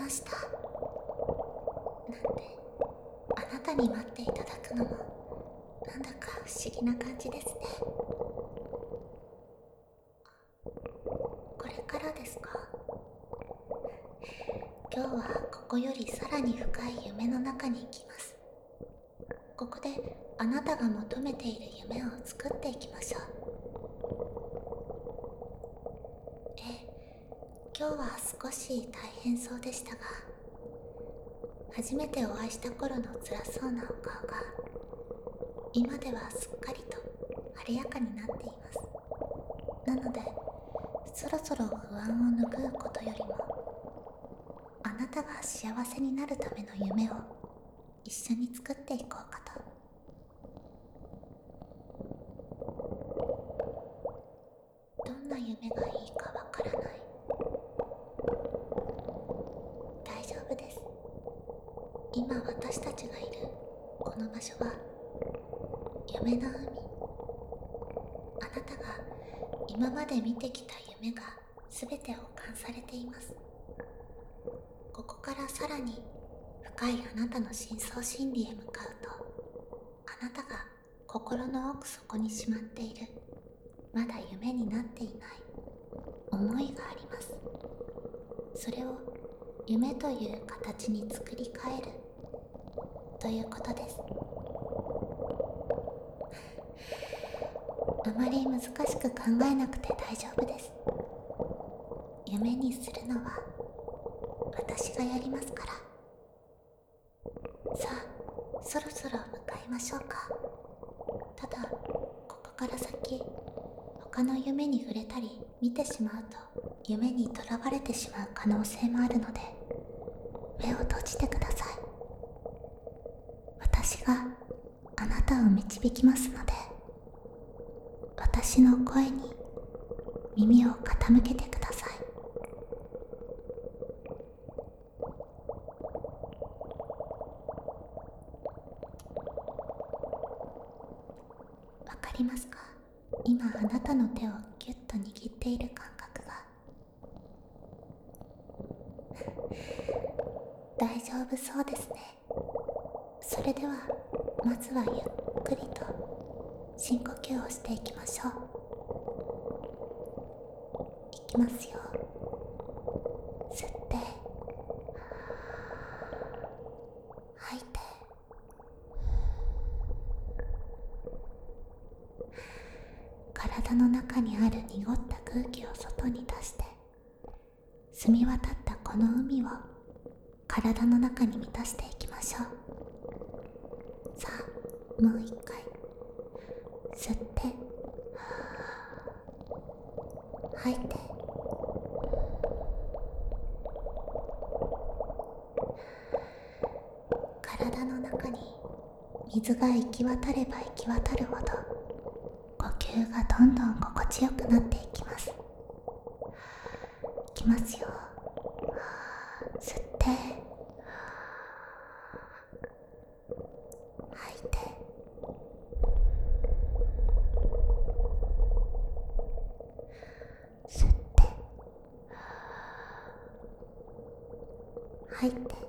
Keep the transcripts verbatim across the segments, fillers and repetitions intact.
した。なんて、あなたに待っていただくのもなんだか不思議な感じですね。これからですか？今日はここよりさらに深い夢の中に行きます。ここであなたが求めている夢を作っていきましょう。ええ、今日は少し大変そうでしたが、初めてお会いした頃の辛そうなお顔が今ではすっかりと晴れやかになっています。なので、そろそろ不安を拭うことよりも、あなたが幸せになるための夢を一緒に作っていこうかと。どんな夢がいいかわからない。大丈夫です。今私たちがいるこの場所は夢の海。あなたが今まで見てきた夢が全て保管されています。ここからさらに深いあなたの深層心理へ向かうと、あなたが心の奥底にしまっているまだ夢になっていない思いがあります。それを夢という形に作り変えるということです。あまり難しく考えなくて大丈夫です。夢にするのは私がやりますから。さあ、そろそろ向かいましょうか。ただ、ここから先、他の夢に触れたり見てしまうと夢にとらわれてしまう可能性もあるので、目を閉じてください。私があなたを導きますので、私の声に耳を傾けてください。わかりますか？今あなたの手をギュッと握っている感覚が。大丈夫そうですね。それではまずはゆっくりと深呼吸をしていきましょう。いきますよ。吸って吐いて、体の中にある濁った空気を外に出して、澄み渡ったこの海を体の中に満たしていきましょう。さあ、もう一回吸って吐いて、体の中に水が行き渡れば行き渡るほど呼吸がどんどん心地よくなっていきます。いきますよ。吸って吐いて、吸って吐いて、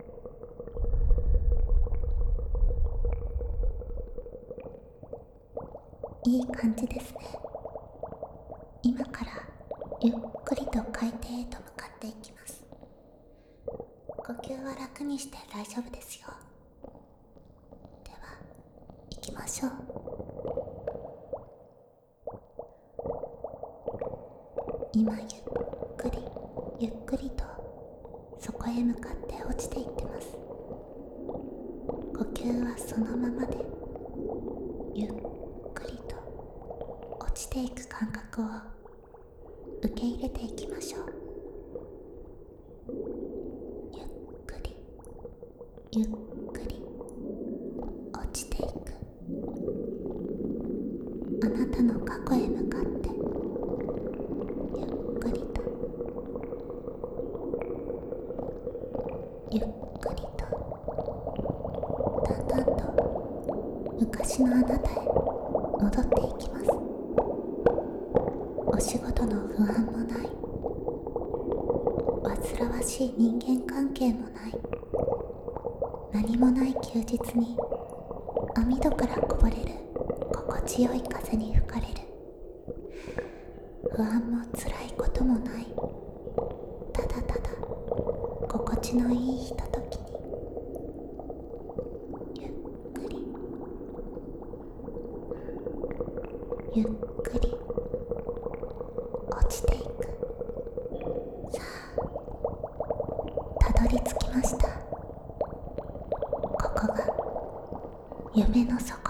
いい感じですね。今からゆっくりと海底へと向かっていきます。呼吸は楽にして大丈夫ですよ。では行きましょう。今ゆっくりゆっくりとそこへ向かって落ちていってます。呼吸はそのままでゆっくりと落ちていく感覚を受け入れていきましょう。ゆっくりゆっくり落ちていく。あなたの過去へ向かってゆっくりとゆっくりと、だんだんと昔のあなたへ戻っていきます。お仕事の不安もない、煩わしい人間関係もない、何もない休日に網戸からこぼれる心地よい風に吹かれる。不安も辛いこともない、ただただ心地のいいひとときにゆっくりゆっくり落ちていく。さあ、たどり着きました。ここが夢の底。